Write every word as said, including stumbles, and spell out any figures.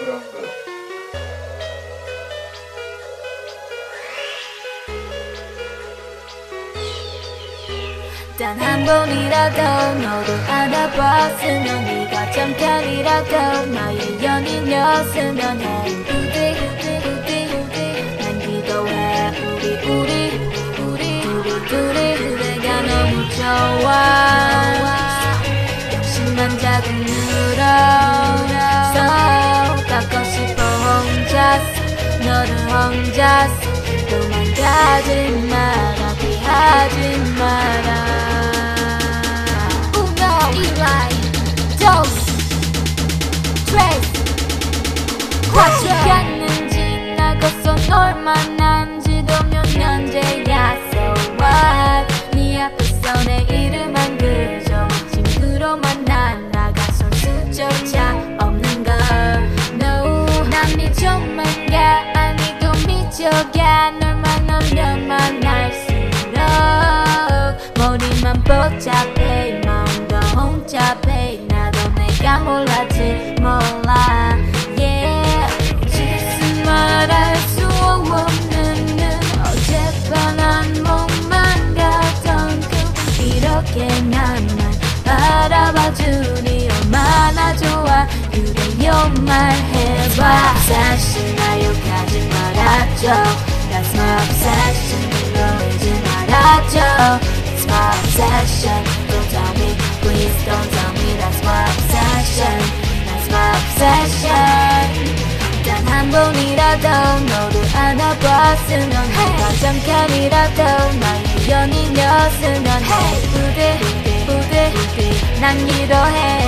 그런 거. 단 한 번이라도 너를 알아봤으면 네가 잠깐이라도 나의 연인이었으면 해. 부디 부디 부디 부디 난 기도해. 우리 우리 우리 우리 둘이 그대가 너무 좋아. 욕심만 자꾸 늘어서 갖고 싶어 혼자서 너를 혼자서 도망가지 마라 피하지 마라. Eli, Dose, Trace. 시간은 지나고서 널 만난지도 몇 년째야. So what? 네 앞에서 내 이름만 그저 친구로만 난 나가선 수조차 없는 걸. No, 난 미쳐만가 아니고 미쳐가. 널 만나면 만날수록 머리만 복잡해 마음도 혼잡해. 나도 내가 몰랐지 몰라. Yeah, 지금 말할 수 없는 눈 어젯밤한 몸만 가던 그 이렇게 나만 바라봐주니 얼마나 좋아. 그래요 말해봐. 사실 나 욕하지 말아줘. That's my obsession. 그러지 말아줘. It's my obsession. Don't tell me, please don't tell me. That's my obsession. That's my obsession. 단 한 번이라도 너를 알아봤으면 네가 잠깐이라도 나의 연인이었으면 해. 부디 부디 부디 난 기도해.